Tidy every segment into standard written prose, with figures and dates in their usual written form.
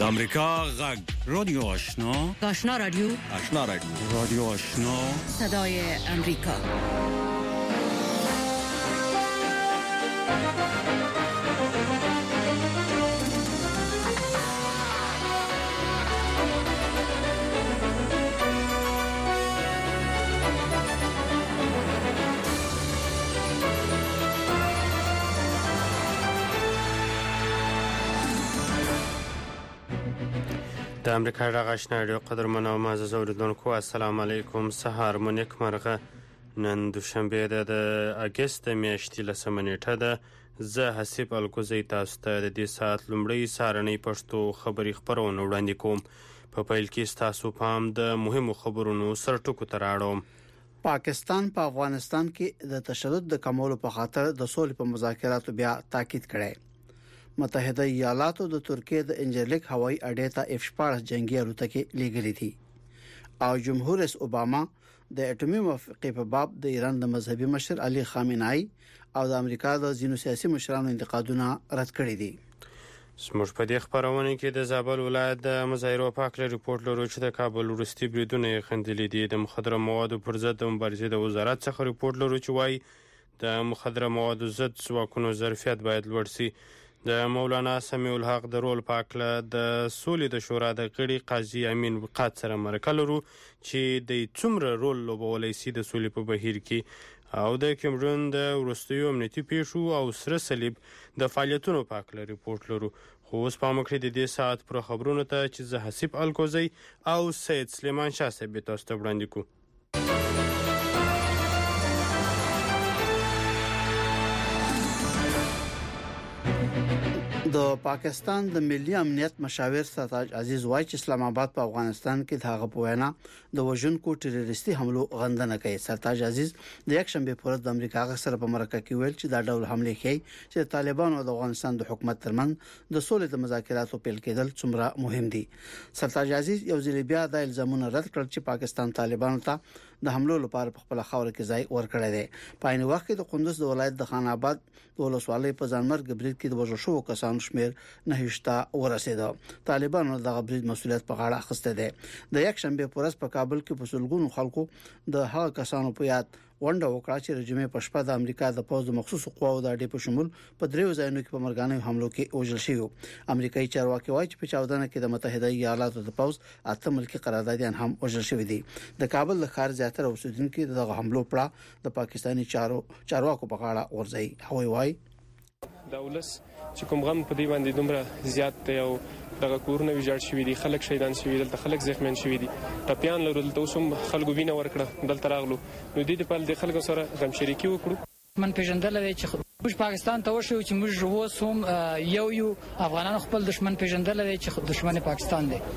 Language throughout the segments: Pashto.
امریکا غږ رادیو آشنا رادیو رادیو آشنا صدای امریکا. د امریکا غږ آشنا رادیو قدرمنو او معزز اوریدونکو السلام علیکم. سهار مو نیک مرغه. نن دوشنبه ده د اګست میاشتې 10 نیټه ده. زه حسیب الکوزی تاسو ته د دې ساعت لومړی سهارنۍ پښتو خبري خبرونه وړاندې کوم. په پیل کې تاسو پام د مهمو خبرونو سرټکو ته راړم. پاکستان په افغانستان کې د تشدد د کمولو په خاطر د سولې په مذاکراتو بیا تاکید کړی. متحده ایالاتو د ترکیه د انجرلیک هوایي اډې ته F-14 جنگي الوتکې لیږلې دي او جمهور رئیس اوباما د اټومي موافقې په باب د ایران د مذهبي مشر علي خامنه‌ای او د امریکا د ځینو سیاسي مشرانو انتقادونه رد کړي دي. زموږ په دې خبرونه کې د زابل ولایت د مظاهرو په اړه ریپورت لرو چې د کابل وروستي بریدونه خندلې دي. د مخدره موادو پر ضد د مبارزې د وزارت څخه ریپورت لرو چې وايي د مخدره موادو ضد ځواکونو ظرفیت باید لوړ شي. د مولانا سمیع الحق د رول پاکله د سولې د شورا د غړي قاضي امین وقات سره مرکه لرو چې د څومره رول لوبولای شي د سولې په بهیر کې او د کیمرون د وروستیو امنیتي پیښو او سره صلیب د فعالیتونو پاکله ریپورت لرو. خو اوس په مکرې د دې ساعت پر خبرونو ته چې زه حسیب الکوزی او سید سلیمان شاه صاحب تاسو ته وړاندې کوم. د پاکستان د ملي امنیت مشاور سرتاج عزیز وایي چې اسلام آباد په افغانستان کې د هغه په وینا د وژونکو ټیرریستي حملو غندنه کوي. سرتاج عزیز د یک شنبه پر ورځ د امریکا سره په مرکه کې ویل چې دا ډول حمله کوي چې طالبان او د افغانستان د حکومت ترمنځ د سولې د مذاکراتو پیل کېدل څومره مهم دي. سرتاج عزیز یو ځل بیا د الزامونو رد کړ چې پاکستان طالبانو ته د حملو لپاره په خپل خاور کې ځای ورکړی دی. په عین وخت کې د قندوز د ولایت د خان آباد د ولسوالۍ په ځانمرګ برید کې د وژل شوو کسانو شمیر 9 ورسېده. طالبانو د برید مسؤلیت په غاړه اخیسته دی. د یک شنبه پر ورځ په کابل کې په سلګونو خلکو د هغه کسانو په یاد ونډه وکړه چې رژیم په شپه د امریکا د پوز د مخصوصو قواو د اډې په شمول په دریو ځایونو کې په مرګانه حملو کې وژل شوی. امریکایي چارواکي وایي چې په 14 کې د متحده ایالاتو د پوز اته ملکی قراردادیان هم وژل شوی دي. د کابل د ښار زیاتره اوسیدونکو دغه حملو پړه د پاکستاني چارواکو په غاړه ورځي. وایي د ولس چې کوم غم په دې باندې دومره زیات دی او دغه کورونه ویجاړ شوي دي، خلک شهیدان شوي دي، دلته خلک زخمیان شوي دي، ټپیان لرو، دلته اوس هم خلکو وینه ورکړه، دلته راغلو نو دې په د خلکو سره غم شریکي وکړو. من پیژندل دی چې موږ پاکستان ته وشو چې موږ اوس هم یو افغانانو خپل دشمن پیژندل دی چې دشمن پاکستان دی.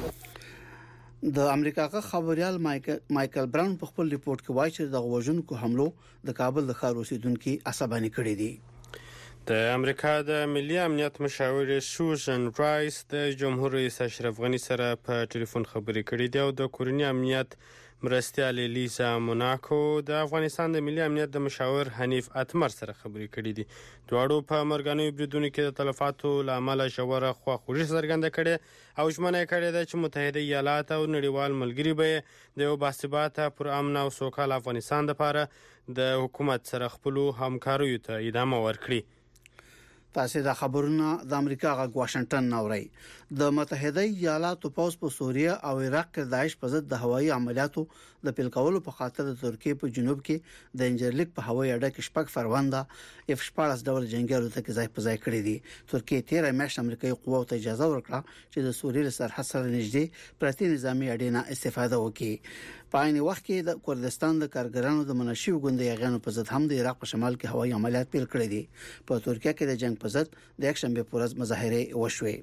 د امریکا خبريال مايكل براون په خپل ریپورت کې وایي چې د غوژونکو حملو د کابل د ښار اوسیدونکو عصباني کړي دي. د امریکا د ملي امنیت مشاور سوزن رایس د جمهور رئیس اشرف غنی سره په ټلیفون خبرې کړې دي او د کورنی امنیت مرستیال لیزا موناکو د افغانستان د ملي امنیت د مشاور حنیف اتمر سره خبرې کړې دي. دواړو په مرګانو بریدونو کې د تلفاتو لامل ژوره خواخوږي څرګنده کړې او ژمنه کړې ده چې متحده ایالات او نړیوال ملګري به د یو باثباته پر امن او سوکال افغانستان لپاره د حکومت سره خپل همکاریو ته ادامه ورکړي. تاسو د خبرونو د امریکا غږ واشنگټن نوري. د متحده ایالاتو پوز په سوریه او عراق کې داعش په ضد د هوایي عملیاتو د پیل کولو په خاطر د ترکیه په جنوب کې د انجرلیک په هوایي اډه کې شپږ فروانده F-14 ډول جنگي الوتکې ځای په ځای کړې دي. ترکیه 13 میاشتې امریکایي قواو ته اجازه ورکړه چې د سوریې سرحد سره نږدې پرتی نظامی اډې نه استفاده وکړي. په عین وخت کې د کردستان د کارګرانو د منشي ګوندې غانو په ضد هم د عراق په شمال کې هوایي عملیات پیل کړې دي. په ترکیه کې د جنگ په ضد د یک شنبه پر ورځ مظاهره وشوه.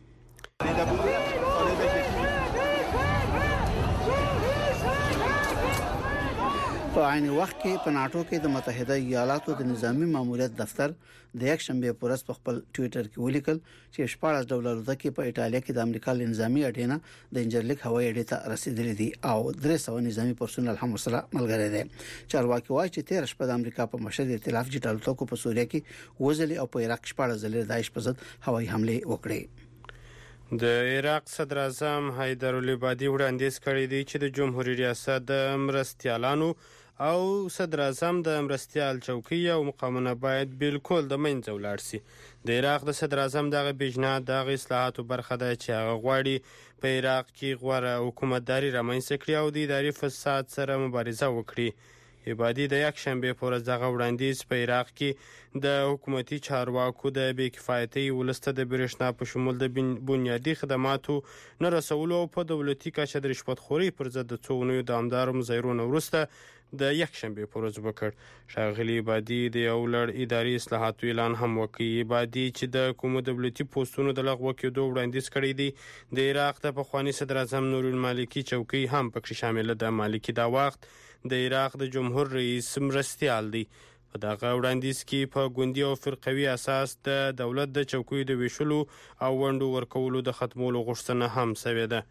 په عین وخت کې په ناتو کې د متحده ایالاتو د نظامی ماموریت دفتر د یک شنبه پر ورځ په خپل ټوئیټر کې ولیکل چې 14 ډول الوتکې په ایټالیا کې د امریکا له نظامی اډې نه د انجرلیک هوایي اډې ته رسیدلې دي او 300 نظامی پرسونل هم سره ملګری دي. چارواکي وایي چې 13 شپه د امریکا په مشر ائتلاف جټ الوتکو په سوریه کې وزلي او په عراق 14 ځلې داعش په ضد هوایي حمله وکړې. د عراق صدر اعظم حیدر العبادي وړاندیز کړی دی چې د جمهوریت ریاست د مرستیالانو او صدر اعظم د مرستیال چوکۍ او مقامونه باید بالکل د منځه ولاړ شي. د عراق د صدر اعظم دغه پیشنهاد دغه اصلاحاتو برخه ده چې هغه غواړي په عراق کې غوره حکومتداري رامنځته کړي او د اداري فساد سره مبارزه وکړي. عبادي د یکشنبې په ورځ دغه وړاندیز په عراق کې د حکومتي چارواکو د بېکفایتۍ ولس ته د برېښنا په شمول د بنیادي خدماتو نه رسولو او په دولتي کچه د رشوتخورۍ پر ضد د څو اونیو دوامدارو مظاهرونو وروسته د یکشنبې په ورځ وکړ. ښاغلي عبادي د یو لړ اداري اصلاحاتو اعلان هم وکړ. عبادي چې د کومو دولتي پوستونو د لغوه کېدو وړاندیز کړی دی د عراق د پخواني صدر اعظم نور المالکي چوکۍ هم پکې شامله ده. مالکي دا وخت د عراق د جمهور رئیس مرستیال دی. په دغه وړاندیز کې په ګوندي او فرقوي اساس د دولت د چوکیو د ویشلو او ونډو ورکولو د ختمولو غوښتنه هم شوې ده.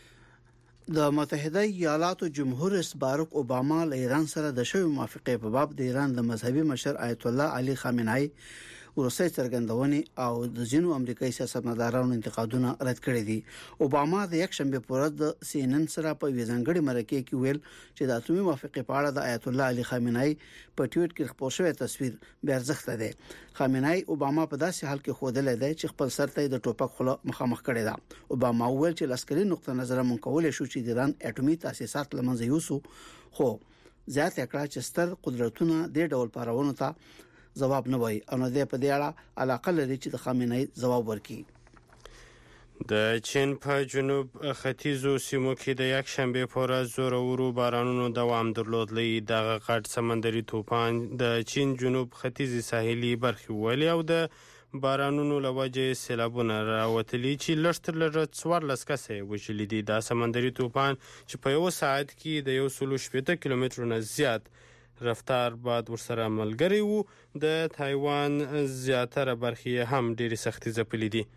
د متحده ایالاتو جمهور رئیس باراک اوباما له ایران سره د شوی موافقه په باب د ایران د مذهبي مشر آیت الله علي خامنه‌ای ورسې څرګندونې او د ځینو امریکایي سیاستمدارانو انتقادونه رد کړي دي. اوباما د یکشنبې په ورځ د CNN سره په ویزنګړي مرکه کې ویل چې د اتومي موافقه په اړه د آیت الله علي خامنه‌ای په ټویټ کې خپور شوی تصویر به ارزښت دی. خامنه‌ای اوباما په داسې حال کې خوده لیدای چې خپل سر ته د ټوپک خوله مخامخ کړي ده. اوباما ویل چې لاسکري نقطه نظر مونږ کولای شو چې د ایران اټومي تاسیسات لمنځه یوسو، خو زیات کړه چې ستر قدرتونه د ډول پارونو ته جواب نه وای او نه په دې اړه علاقه لري چې د خامنه‌ای جواب ورکړي. د چین په جنوب ختیځو سیمو کې د یکشنبې په ورځ زورورو بارانونو دوام درلودلی. دغه غټ سمندري طوفان د چین جنوب ختیځي ساحلي برخې ولې او د بارانونو له وجې سیلابونه راوتلي چې لږ تر لږه 14 کسه وژلي دي. دا سمندري طوفان چې په یو ساعت کې د 180 کیلومترو نه زیات رفتار باد ورسره ملګری وو. د تایوان زیاتره برخې هم ډېرې سختي ځپلې دي.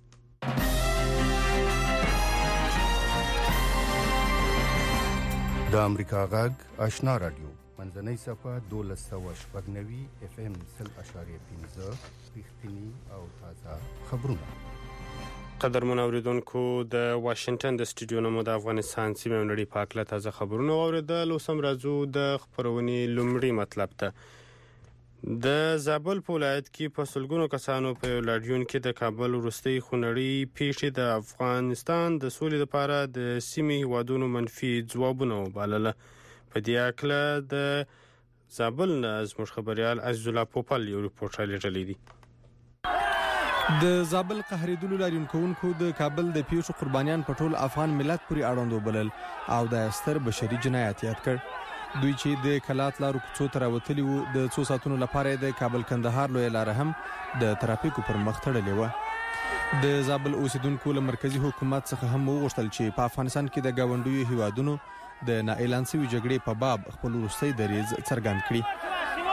د امریکا غږ آشنا رادیو منځنۍ صفحه 1290 FM 0.15 رښتینی او تازه خبرونه. قدرمن اوریدونکو د واشنگټن د سټوډیو نمو د افغانستان سیمه نړۍ په اړه تازه خبرونه اوریدل. اوس هم راځو د خبرونې لومړی مطلب ته. د زابل په ولایت کې په سلګونو کسانو په لاډیون کې د کابل وروستۍ خونړۍ پیښې د افغانستان د سولې لپاره د سیمې هیوادونو منفي ځوابونه وبالله. په دې اړه د زابل نه زموږ خبريال عزیز الله پوپل یو ریپورت رالیږلی دی. د زابل قهرېدلو لاریون کوونکو د کابل د پیښو قربانیان په ټول افغان ملت پورې اړوند وبلل او د ستر بشري جنایت یاد کړ. دوی چې د کلات لارو کوڅو ته راوتلي وو د څو ساعتونو لپاره د کابل کندهار لوی لار هم د ترافیکو پر مخ تړلې و. د زابل اوسیدونکو له مرکزی حکومت څخه هم وغوښتل چې په افغانستان کې د گاونډیو هیوادونو د نااعلان شوي جګړې په باب خپل وروستۍ دریځ څرګند کړي.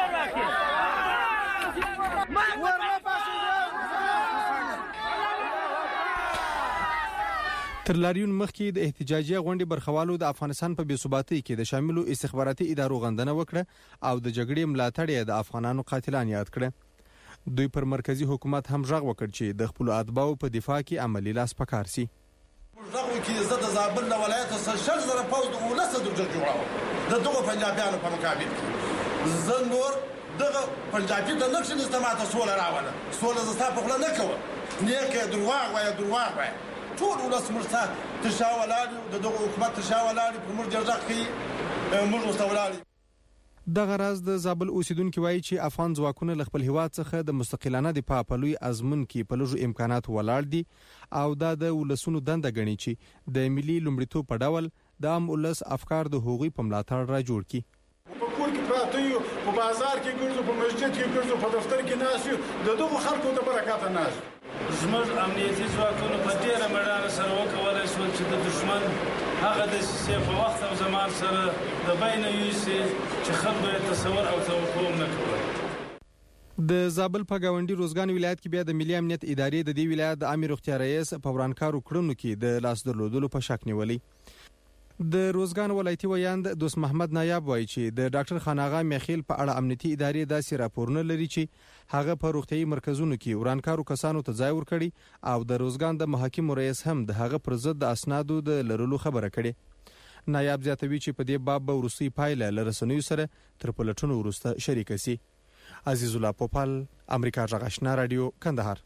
تر لاریون مخکې د احتجاجي غونډې برخوالو د افغانستان په بېثباتۍ کې د شاملو استخباراتي ادارو غندنه وکړه او د جګړې ملاتړ یې د افغانانو قاتلان یاد کړه. دوی پر مرکزی حکومت هم غږ وکړ چې د خپل اتباعو په دفاع کې عملی لاس پکار سي. دغه کې زه د زابل ولایت څخه 60 زره پوز د ولسه د جوړاو د دغه پنجابیانو په مقابل کې زه نور دغه پنجابي د نقش نستماته سوله راوله. سوله زستا په خله نه کوه نیکه درواغ وای ټول ولس مرسته تشاولاري د دغه حکومت تشاولاري په موږ درځه کې موږ مستولاري. دغه راز د زابل اوسیدونکو وایي چې افغان ځواکونه له خپل هیواد څخه د مستقلانه دفاع په لوی ازمون کې په لږو امکانات ولاړ دي او دا د ولسونو دنده ګڼي چې د ملي لومړیتوب په ډول د عام ولس افکار د هغوی په ملاتړ را جوړ کړي. په کور کې پراته یو، په بازار کې ګرځو، په مسجد کې ګرځو، په دفتر کې ناست یو، د دغو خلکو د برکاته ناست. زموږ امنیتي ځواکونو په ډېره مډانه سره وکولی شول چې د دښمن هغه دسیسې په وخت او زمان سره د بینه یوسي چې خلکو یې تصور او توقع هم نه کولی. د زابل په گاونډي روزګان ولایت کې بیا د ملي امنیت ادارې د دې ولایت د عامه روغتیا رئیس په ورانکارو کړنو کې د لاس درلودلو په شک نیولې. د روزګان ولایتي ویاند دوست محمد نایاب وایي چې د ډاکټر خان آغا میخیل په اړه امنیتي ادارې داسې راپورونه لري چې هغه په روغتيایي مرکزونو کې ورانکارو کسانو ته ځای ورکړي او د روزګان د محاکم رئیس هم د هغه پر ضد د اسنادو د لرلو خبره کړي. نایاب زیاتوي چې په دې باب به وروستي پایله له رسنیو سره تر پلټنو وروسته شریک شي. عزیز الله پوپل، امریکا غږ آشنا رادیو، کندهار.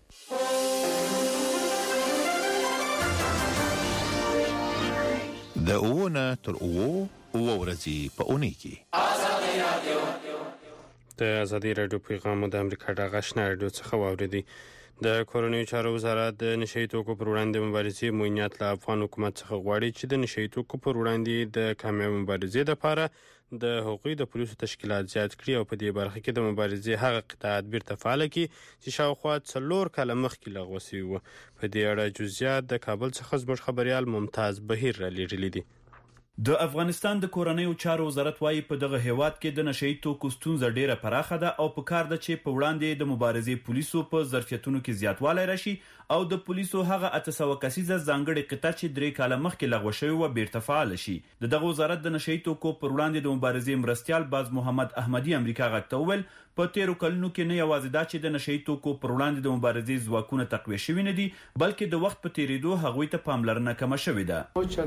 د اوونه تر اوو ورځې په اونۍ کې د ازادي رادیو پیغام د امریکا د غشنا رادیو څخه واوریدي. د کورنیو چارو وزارت د نشئی توکو پر وړاندې مبارزې موینیت له افغان حکومت څخه غواړي چې د نشئی توکو پر وړاندې د کامیاب مبارزې لپاره د حقوقي د پولیسو تشکیلات زیات کړي او په دې برخه کې د مبارزې هغه قطاعات بیرته فعال کړي چې شاوخوا 4 کاله مخکې لغوه شوي وو. په دې اړه جزئیات د کابل څخه زموږ خبريال ممتاز بهیر را لیږلي دي. د افغانستان د کورنیو چارو وزارت وايي په دغه هیواد کې د نشئی توکو ستونزه ډیره پراخه ده او په کار ده چې په وړاندې د مبارزې پولیسو په ظرفیتونو کې زیاتوالی راشي او د پولیسو هغه 800 کسیزه ځانګړې قطعه چې 3 کاله مخکې لغوه شوې و بیرته فعال شي. دغه وزارت د نشئی توکو پر وړاندې د مبارزې مرستيال باز محمد احمدي امریکا غږ ته وویل په 13 کلونو کې نه یوازې دا چې د نشئی توکو پر وړاندې د مبارزې ځواکونه تقویه شوي نه دي بلکې د وخت په تیریدو هغوی ته پاملرنه کمه شوې ده.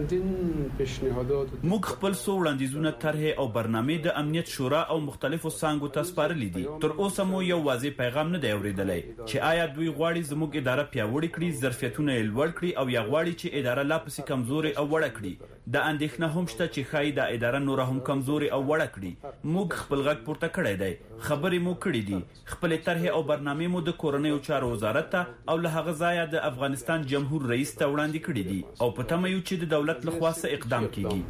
موږ خپل څو وړاندیزونه طرح او برنامې د امنیت شورا او مختلفو څانګو ته سپارلي دي. تر اوسه مو یو واضح پیغام نه دی اورېدلی چې آیا دوی غواړي زموږ اداره پیاوړې کړي، ظرفیتونه یې لوړ کړي او یا غواړي چې اداره لا پسې کمزوري او وړه کړي. د اندېښنه هم شته چې ښایي دا اداره نور هم کمزوري او وړه کړي. موږ خپل غږ پورته کړی دی، خبرې مو کړې دي، خپل طرح او برنامې مو د کورنیو چارو وزارت ته او له هغه ځایه د افغانستان جمهور رئیس ته وړاندې کړې دي او په تمه یو چې د دولت لخوا څه اقدام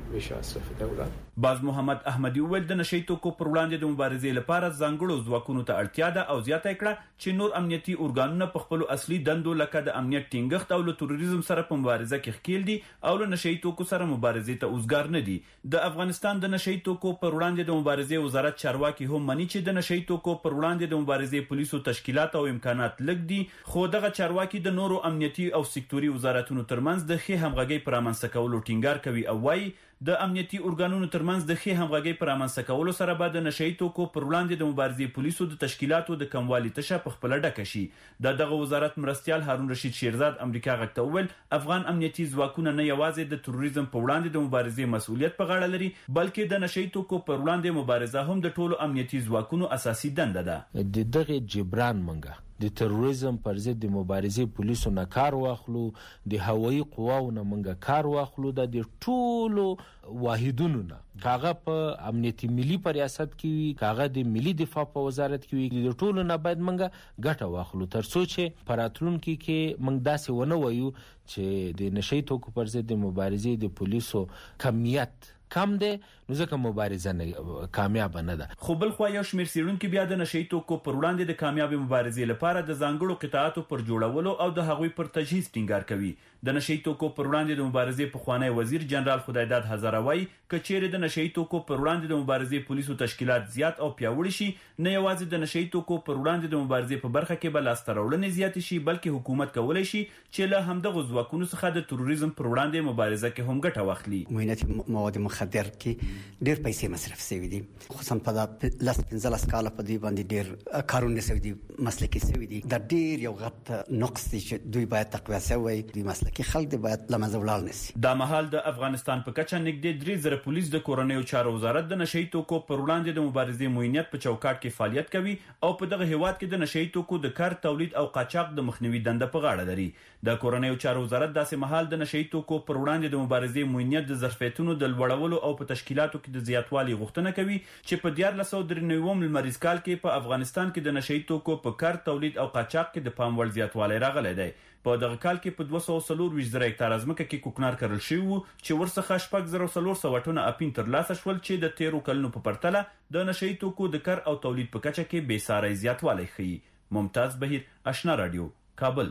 کیږي. باز محمد احمدي وویل د نشئی توکو پر وړاندې د مبارزې لپاره ځانګړو ځواکونو ته اړتیا ده او زیاته کړه چې نور امنیتي ارګانونه په خپل اصلي دندو لکه د امنیت ټینګښت او له تروریزم سره په مبارزه کې ښکیل دي او له نشئی توکو سره مبارزې ته اوزګار نه دي. د افغانستان د نشئی توکو پر وړاندې د مبارزې وزارت چارواکي هم مني چې د نشئی توکو پر وړاندې د مبارزې پولیسو تشکیلات او امکانات لږ دي، خو دغه چارواکي د نورو امنیتي او سکتوري وزارتونو ترمنځ د ښې همغږۍ پر رامنځته کولو ټینګار کوي او وايي د امنیتي ارګانونو ترمنځ د ښې همغږۍ پر رامنځته کولو سره به د نشئی توکو پر وړاندې د مبارزې پولیسو د تشکیلاتو د کموالي تشه په خپله ډکه شي. دغه وزارت مرستيال هارون رشید شیرزاد امریکا غږ ته وویل افغان امنیتي ځواکونه نه یوازې د تروریزم په وړاندې د مبارزې مسؤلیت په غاړه لري بلکې د نشئی توکو پر وړاندې مبارزه هم د ټولو امنیتي ځواکونو اساسي دنده ده. دغه جبران منګه د تروریزم پر ضد د مبارزې پولیسو نه کار واخلو، د هوایي قواو نه منګه کار واخلو، د ټولو واحدونو نه کاغه په امنیتي ملي په ریاست کې وي، کاغه د ملي دفاع په وزارت کې وي، د ټولو نه باید منګه ګټه واخلو تر څو چې په راتلونکي کې منګ داسې ونه وایو چې د نشئی توکو پر ضد د مبارزې د پولیسو کمیت کم دی نو ځکه مبارزه نه کامیاب نه ده. خو بل خو یو شمیر سیرونکو بیا د نشئی توکو پر وړاندې د کامیابی مبارزې لپاره د ځانګړو قطاعاتو پر جوړولو او د هغوی پر تجهیز ټینګار کوي. د نشئی توکو پر وړاندې د مبارزې پخوانی وزیر جنرال خدایداد هزاره وایي که چیرې د نشئی توکو پر وړاندې د مبارزې پولیسو تشکیلات زیات او پیاوړي شي نه یوازې د نشئی توکو پر وړاندې د مبارزې په برخه کې به لاسته راوړنې زیاتې شي بلکې حکومت کولی شي چې له همدغو ځواکونو څخه د تروریزم پر وړاندې مبارزه کې هم ګټه واخلي. موینت مواد مخدر کې ډېر پیسې مصرف شوي دي، خصوصا په 15 کاله په دې باندې ډېر کارونه شوي دي، مسلکي شوي دي. دا ډېر یو غټ نقص دی چې دوی باید تقویه شوی دوی مسلکي خلک دی باید له منځه ولاړ نشي. دا مهال د افغانستان په کچه نږدې 3000 پولیس د کورنیو چارو وزارت د نشئی توکو پر وړاندې د مبارزې موینیت په چوکاټ کې فعالیت کوي او په دغه هیواد کې د نشئی توکو د کار تولید او قاچاق د مخنیوي دنده په غاړه لري. د کورنیو چارو وزارت داسې مهال د نشئی توکو پر وړاندې د مبارزې موینیت د ظرفیتونو د لوړولو او په تشکیلاتو کې د زیاتوالي غوښتنه کوي چې په 1493 لمریز کال کې په افغانستان کې د نشئی توکو په کار تولید او قاچاق کې د پام وړ زیاتوالی راغلی دی. په دغه کال کې په 240 هکتاره ځمکه کې کوکنار کرل شوی وو چې ورڅخه 4400 ټنه اپین ترلاسه شول چې د 13 کلونو په پرتله د نشئی توکو د کار او تولید په کچه کې بې ساری زیاتوالی ښیي. ممتاز بهیر، آشنا رادیو، کابل.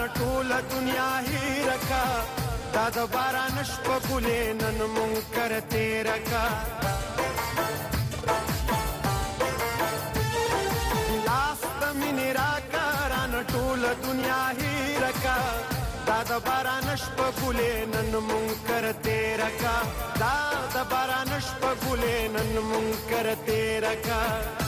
ټول دنیا هیر کا دا د باران شپه ګلې نن منکر تیر کا لاس د مینې راکاران ټول دنیا هیر کا دا د باران شپه ګلې نن منکر تیر کا دا د باران شپه ګلې نن منکر تیر کا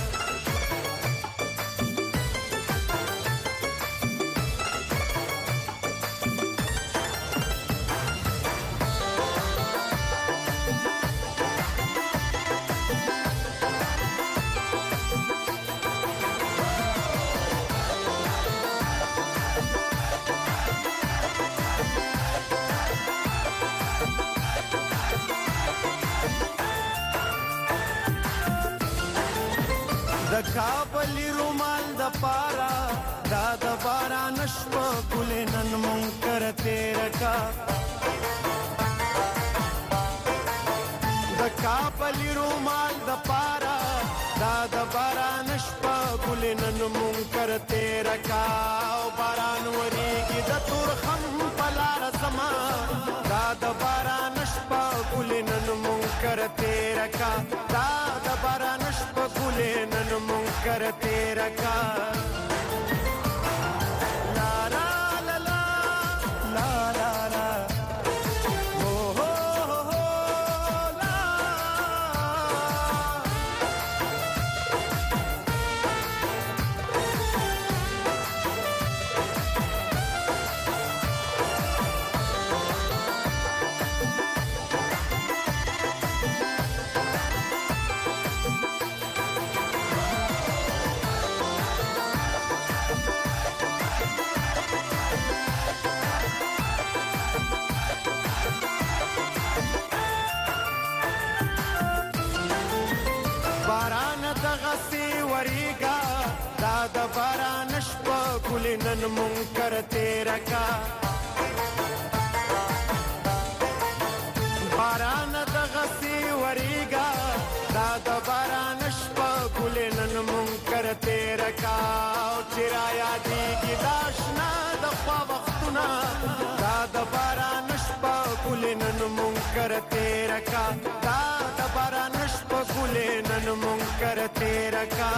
د کابل رومال د پارا دا د باران شپه ګلې نن منکر تیر کا د کابل رومال د پارا دا د باران شپه ګلې نن منکر تیر کا او باران وریږي د تورخم په لار زما دا د باران شپه ګلې نن منکر تیر کا دا د باران شپه ګلې نن منکر تیر کا لا لا لا لا لا لا لا او هو هو لا د باران شپه ګلې نن منکر تیر کا باران د غسی وریگا دا د باران شپه ګلې نن منکر تیر کا او چرایا دیږي داشنا د خوا وختونه دا د باران شپه ګلې نن منکر تیر کا دا د باران شپه ګلې نن منکر تیر کا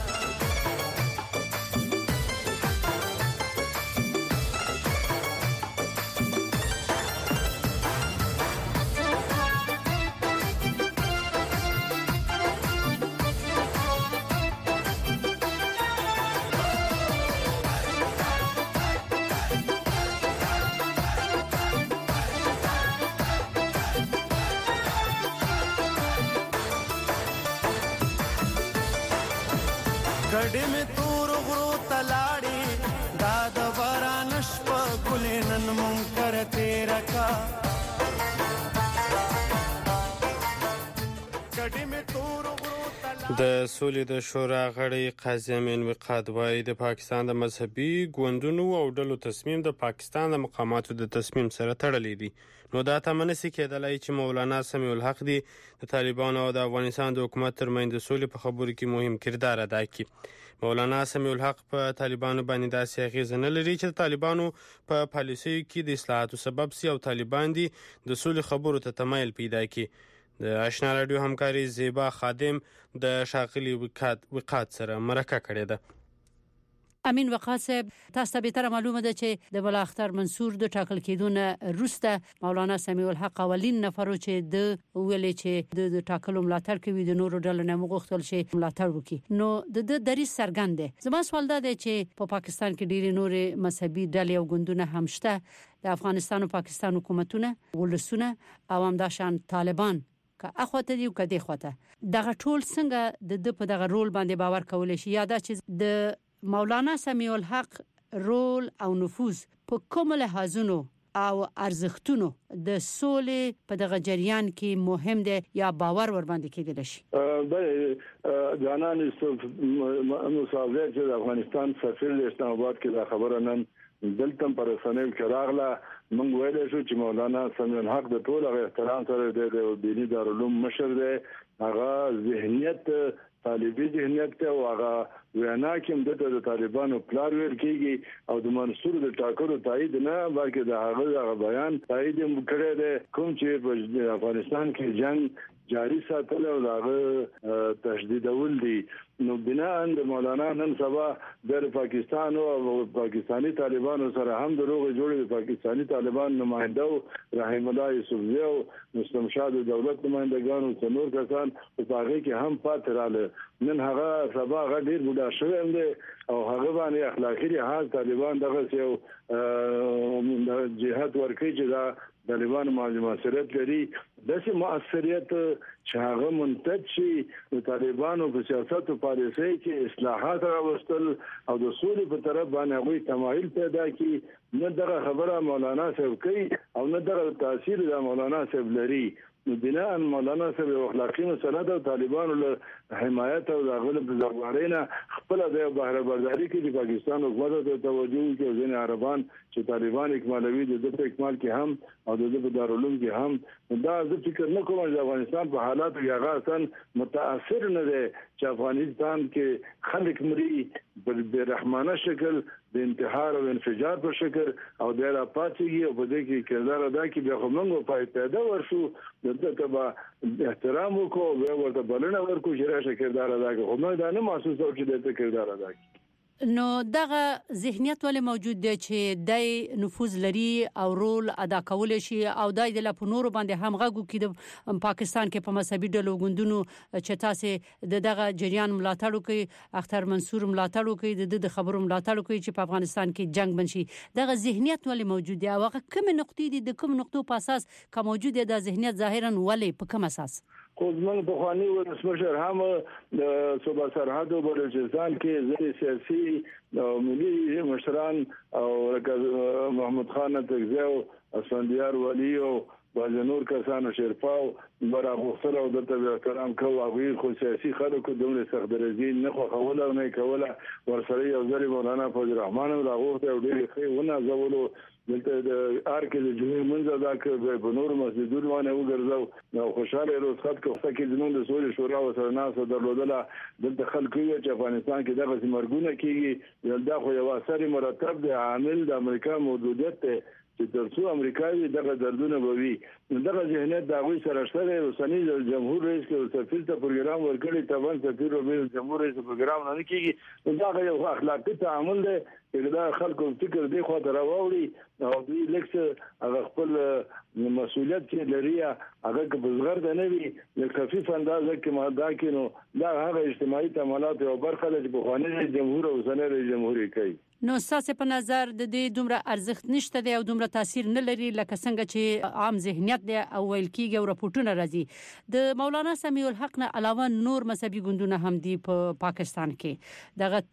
ګډې مې تور غرو تلاړي دا د باران شپه ګلې نن منکر تیر کا ګډې مې تور غرو د سولې د شورا غړی قاضي امین وقاد وايي د پاکستان د مذهبي ګوندونو او ډلو تصمیم د پاکستان د مقاماتو د تصمیم سره تړلی دی نو دا تمنسي کېدلای چې مولانا سمیع الحق دی د طالبانو او د افغانستان د حکومت ترمنځ د سولې په خبرو کې مهم کردار ادا کړي مولانا سمیع الحق په طالبانو باندې داسې اغیزه نه لري چې طالبانو په پالیسیو کې د اصلاحاتو سبب سي او طالبان دي د سولې خبرو ته تمایل پیدا کړي د آشنا رادیو همکاري زیبا خادم د شاغلي وقاد سره مرکه کړې ده امین وقاد صاحب تاسو ته به تر معلومه ده چې د بلا اختر منصور د ټاکل کېدونه روسته مولانا سمیع الحق اولین نفر چې د ویلې چې د ټاکلو ملاتړ کوي د نورو ډلو نه مغوښتل شي ملاتړ وکړي نو د دریس سرګند ده زما سوال ده چې په پاکستان کې ډېری نورې مذهبي ډلې او ګوندونه هم شته د افغانستان او پاکستان حکومتونه ولسونه او همداشان طالبان که اخوته دی او که دی خوته دغه ټول څنګه د په دغه رول باندې باور کولای شي یا دا چې د مولانا سمیع الحق رول او نفوذ په کوم لحاظونو او ارزښتونو د سولې په دغه جریان کې مهم دی یا باور ور باندې کېدل شي جانان مصابه چې د افغانستان سفیر د اسلام آباد کې دا خبره نن دلته پر سنل کراغله موږ ویل شو چې مولانا سمیع الحق د ټول احترام سره د دیني دارالعلوم مشر دی هغه ذهنیت طالبي ذهنیت ته او هغه وینا کې د طالبانو پلار ویل کېږي او د منصور د ټاکلو تایید نه بلکې د هغه بیان تایید کړی دی کوم چې په افغانستان کې جنگ جاری ساتل او هغه تشدیدول دي نو بنا د مولانا نن سبا د پاکستان او پاکستانی طالبانو سره هم دروغ جوړي د پاکستانی طالبان نمائنده رحیم الله یوسفزی او مستمشاد دولت نمائندگانو څنور کسان په هغه کې هم پاتراله نن هغه سبا هغه ډیر بوډا شوی هم دي او هغه باندې اخلاقی لحاظ طالبان دغه یو جهاد ورکړي چې دا طالبان معلومات لري داسې مؤثریت چې هغه منتج شي د طالبانو په سیاست او پالیسۍ کې اصلاحات راوستل او د سولې په طرف باندې هغوی تمایل پیدا کړي نه دغه خبره مولانا صاحب کوي او نه دغه تاثیر د مولانا صاحب لري نو بنا مولانا صاحب اخلاقی مسله د طالبانو له حمایت او غلب زغوارینه خپل د بهر برداری کې د پاکستان حکومت ته توجه کوي ځین عربان چې طالبان اکمالوي د اکمال کې هم او د دارالعلوم کې هم دا زه فکر نه کوم چې افغانستان په حالاتو کې هغه اصلا متاثر نه دی چې افغانستان کې خلک مري په رحمانه شکل د انتحار او انفجار په شکل او د را پاتېږي او په دې کې کردار ادا کوي بیا خو موږ پیدا ورشو دغه به احترام وکړو به ورته بلنه ورکو چې راشه کردار ادا کوي خو موږ دا نه محسوس او چې د کردار ادا کوي نو دغه ذهنیت ولې موجود دی چې د نفوذ لري او رول ادا کول شي او د لپنور باندې هم غوږ کې د پاکستان کې په مذهبي ډلو غوندونو چې تاسو دغه جریان ملاتړ کوي اختر منصور ملاتړ کوي د خبرو ملاتړ کوي چې په افغانستان کې جنگ بنشي دغه ذهنیت ولې موجود دی او هغه کوم نقطې دي د کوم نقطو په اساس کوم موجود دی د ذهنیت ظاهرا ولې په کوم اساس خو زموږ په خواني ولسمشر هم د صوبه سرحد او بلوچستان کې ځینې سیاسي او ملي مشران او محمد خان تغزی او اسفندیار ولی او نور کسانو شرفاو براغوستل او د احترام کوي او خو سیاسي خلکو دومره سخت درجه نه خوله او نه کوله ورسره یو ځل مولانا فضل الرحمن او راغوسته او ډېر ښه ونه زولو دلته د ارکه د جمعې منځ دا کې په نور مسجدونو باندې وګرځاو نو خوشاله روز خط کوخته کې زموږ د سولې شورا وسره ناسو درلودله دلته خلکو یې چې افغانستان کې دغه مرګونه کیږي دا خو یو اثر مرتب دی عامل د امریکا موجودیت ته چې ترڅو امریکایي دغه دردونه بوي دغه ذهنیت د غوي سره شته اوسنی جمهور رئیس کې سفیر ته پروګرام ورکړي تبان سفیر او جمهور رئیس پروګرام نه کیږي دا یو اخلاقی تعامل دی چې دا خلکو فکر دی خو دراوړي او دوی لکه هغه خپل مسؤلیت کې لري هغه که بزغر د نوي د خفيف اندازه کې ماده کې نو دا هغه اجتماعي تعاملات او برخه د بخواني جمهور او اوسنی جمهوریت کوي نو ساسه په نظر د دې دومره ارزښت نشته دی او دومره تاثیر نه لري لکه څنګه چې عام ذهنیت دی او ویل کیږي او راپورټونه راځي د مولانا سمیع الحق نه علاوه نور مذهبي ګوندونه هم دي په پاکستان کې دغه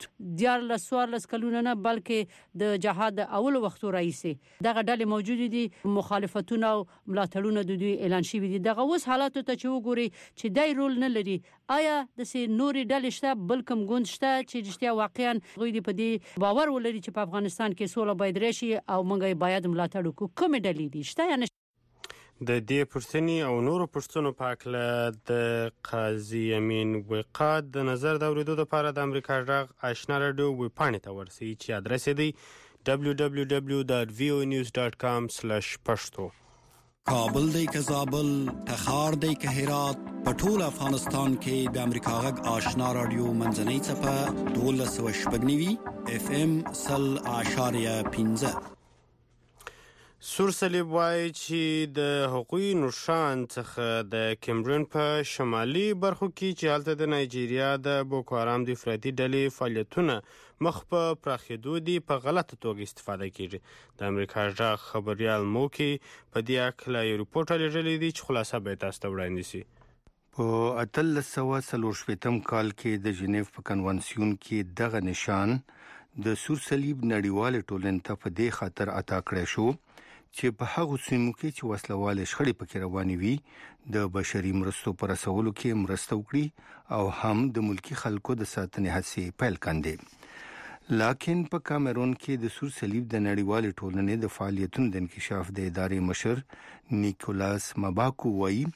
14 کلونه نه بلکې د جهاد اول وختو رئیسي دغه ډلې موجود دي مخالفتونه او ملاتړونه د دوی اعلان شوی دي دغه اوس حالات ته چې وګوري چې دای رول نه لري آیا د سي نوري ډلې شته بلکم ګوند شته چې رښتیا واقعا غوي دي په دې باور ولري چې په افغانستان کې سوله باید راشي او موږ باید ملاتړ وکړو کوم ډلې دي شته یا نه د دې پرسنی او نورو پرسنو په اړه د قاضي امین وقاد د نظر د اوریدو لپاره د امریکا غږ آشنا رادیو ویب پاڼې ته ورسئ چې ادرس دی www.vonews.com/pashto کابل دی که زابل تخار دی که هرات په ټول افغانستان کې د امریکا غږ آشنا رادیو منځنۍ څپه 12.9 FM 100.15 سور صلیب وایي چې د حقوقي نوشان څخه د کیمرون په شمالي برخو کې چې هلته د نایجیریا د بوکو حرام د افراطي ډلې فعالیتونه مخ په پراخېدو دي په غلطه توګه استفاده کیږي د امریکا غږ خبريال موکي په دې اړه یو ریپورت لري چې خلاصه به تاسو ته وړاندې شي په 1340 کال کې د جنیو په کنوانسیون کې دغه نشان د سور صلیب نړیوال ټولنې ته په دې خاطر عطا کړی شو چې په هغه سیمو کې چې وسلواله شخړې پکې روانې وي د بشري مرستو پر رسولو کې مرسته وکړي او هم د ملکی خلکو د ساتنې هڅې پیل کړي لکن په کامرون کې د سور صلیب د نړیوال ټولنې د فعالیتونو د انکشاف د ادارې مشر نیکولاس مباکو وایي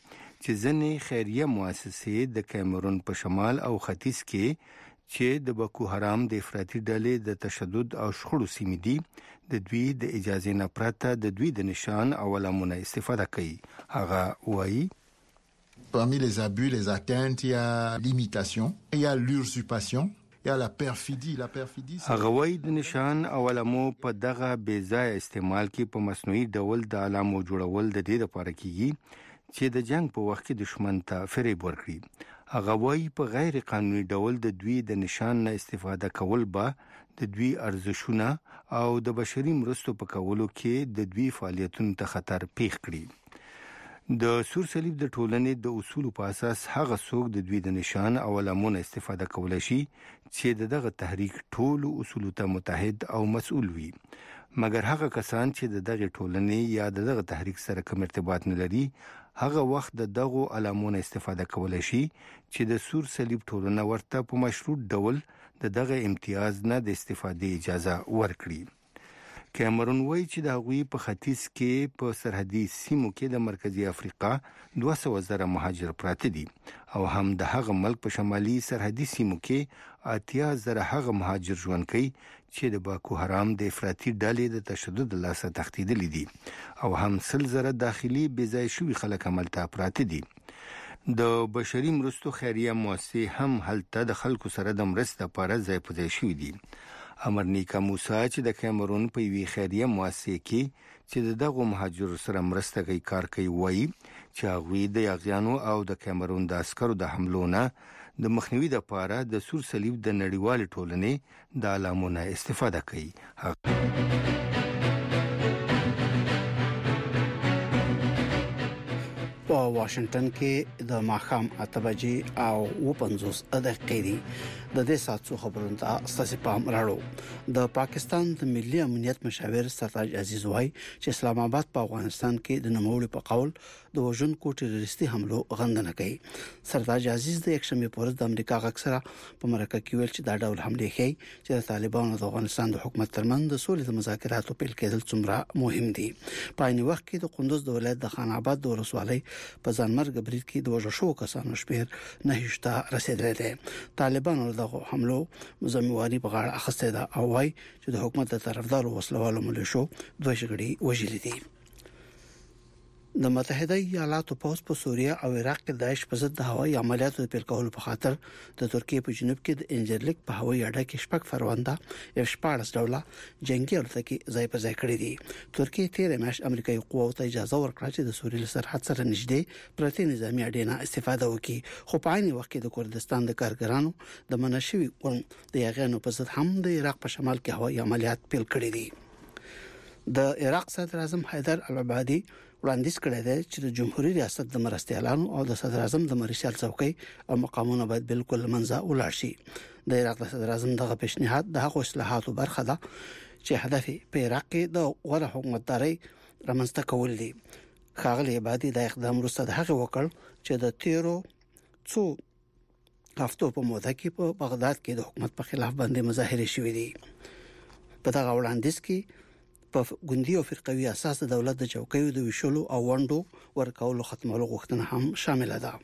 چې ځینې خیریه مؤسسې د کیمرون په شمال او ختیځ کې چې د بوکو حرام د افراطي ډلې د تشدد او شخړو سیمې دي د دوی د اجازه نه پرته د دوی د نشان او علامونه استفاده کوي. هغه وایي parmi les abus, les atteintes, il y a l'imitation, il y a l'usurpation, il y a la perfidie. La perfidie هغه وایي د نشان او علامو په دغه بې ځای استعمال کې په مصنوعي ډول د علامو جوړول د دې لپاره کیږي چې د جنگ په وخت کې دشمن ته فریب ورکړي. هغه وایي په غیر قانوني ډول د دوی د نشان نه استفاده کول به د دوی ارزښتونه او د بشري مرستو په کولو کې د دوی فعالیتونو ته خطر پیښ کړي. د سور صلیب د ټولنې د اصولو په اساس هغه څوک د دوی د نشان او علامونو استفاده کولای شي چې دغه تحریک ټول اصولو ته متحد او مسؤل وي. مګر هغه کسان چې دغه ټولنې یا دغه تحریک سره کوم ارتباط نه لري هغه وخت دغه علامونو استفاده کولای شي چې د سور صلیب ټولنه ورته په مشروط ډول دغه امتیاز نه د استفادې اجازه ورکړي. کیمرون وایي چې د هغوی په ختیځ کې په سرحدي سیمو کې د مرکزی افریقا 200,000 مهاجر پراته دي او هم د هغه ملک په شمالي سرحدي سیمو کې 80,000 هغه مهاجر ژوند کوي چې د بوکو حرام د افراطي ډلې د تشدد لاسه تښتیدلي دي او هم 100,000 داخلي بېځای شوي خلک عملته پراته دي. د بشري مرستو خیریه مؤسسې هم هلته د خلکو سره د مرستې لپاره ځای په ځای شوي دي. امرنیکا موسی چې د کیمرون په یوې خیریه مؤسسه کې چې دغه مهاجر سره مرسته کوي کار کوي وایي چې هغوی د یاغیانو او د کیمرون د عسکرو د حملو نه د مخنیوي لپاره د سور صلیب د نړیوال ټولنې د علامونو استفاده کوي. په واشنگټن کې د ماښام 8 بجې او 50 دقیقې دي. د دې ساتو خبرونو ته ستاسو پام راړو. د پاکستان د ملي امنیت مشاور سرتاج عزیز وای چې اسلام آباد په افغانستان کې د نوموړي په قول د وژونکو ټیرریستي حملو غندنه کوي. سرتاج عزیز د یک شنبه پر ورځ د امریکا غکسره په مرکه کې ویل چې دا ډول حمله کوي چې د طالبانو د افغانستان د حکومت ترمن د سولې د مذاکراتو پیل کېدل څومره مهم دي. په عین وخت کې د قندوز د ولایت د خان آباد د ولسوالۍ په ځانمرګ برید کې د وژل شوو کسانو شمېر 9 رسیدلی دی. طالبانو دغه حملو ذمہواری په غاړه اخیسته ده او وايي چې د حکومت د طرفدارو وسلوالو ملیشو دوه شګړي وژلي دي. د متحده ایالاتو پوز په سوریه او عراق کې داعش په ضد د هوایي عملیاتو پیل کولو په خاطر د ترکیه په جنوب کې د انجرلیک په هوایي اډه کې شپږ فرونده F-14 ډوله جنگي الوتکې ځای په ځای کړې دي. ترکیه تیر میاشت امریکایي قواو ته اجازه ورکړه چې د سوریې سرحد سره نږدې پرته نظامی اډې نه استفاده وکړي، خو په عین وخت کې د کردستان د کارګرانو د منشوي د یاغانو په ضد هم د عراق په شمال کې هوایي عملیات پیل کړې دي. د عراق صدر اعظم حیدر العبادي وړاندیز کړی دی چې د جمهوریت ریاست د مرستیالانو او د صدر اعظم د مریشال څوکۍ او مقامونه باید بالکل منځه ولاړ شي. د عراق د صدر اعظم دغه پیشنهاد د هغو اصلاحاتو برخه ده چې هدف په عراق کې د غوره حکومتداري رامنځته کول دي. ښاغلی عبادي د اقدام وروسته د هغه وکړ چې د تیرو څو هفتو په موده کې په بغداد کې د حکومت په خلاف باندې مظاهره شوې دي. په دغه وړاندیز کې په ګوندي او فرقوي اساس د دولت د چوکیو د ویشلو او وندو ورکولو ختمولو غوښتنه هم شامل ده.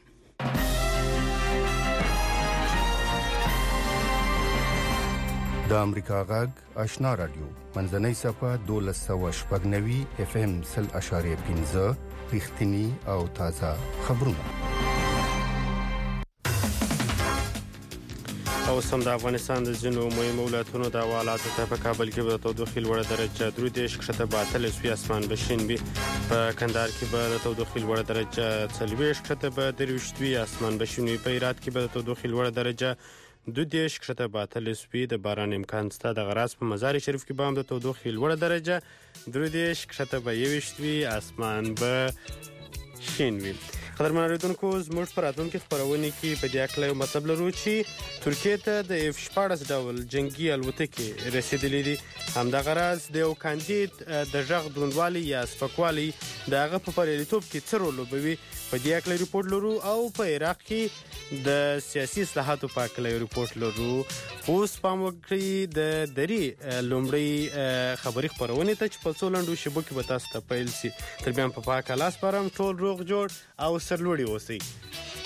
د امریکا غږ آشنا رادیو منځنۍ صفه 1290 FM 0.5 رښتینی او تازه خبرونه. او سم د افغانستان د ځینو مهمو ولایتونو د حالاتو ته په کابل کې به تودوخې لوړه درجه 3 کښته 42 اسمان بشین وي، په کندهار کې به د تودوخې لوړه درجه 40 کښته 23 اسمان بشین وي، په هرات کې به د تودوخې لوړه درجه 2 کښته 42 وي. د باران امکان شته. د غراس په مزار شریف کې به هم د تودوخې لوړه درجه 3 کښته 22 وي، اسمان به شین وي. قدرمن اوریدونکو زموږ په راتلونکي خبرونه کې په دې اړه یو مطلب لرو چې ترکیه ته د F-14 ډول جنگي الوتکې رسیدلې دي. همدغه راز د یو کاندید د ژغ دروندوالي یا سپکوالي دغه په پرېلیتوب کې څه رول لوبوي په دې اړه ریپورت لرو، او په عراق کې د سیاسي اصلاحاتو په اړه ریپورت لرو. اوس پام وکړئ د دری لومړی خبري خبرونه ته چې په څو لنډو شبکو به تاسو ته پیل سي. تر بیا په پاکه لاس پرم ټول روغ جوړ او سرلوړي اوسئ.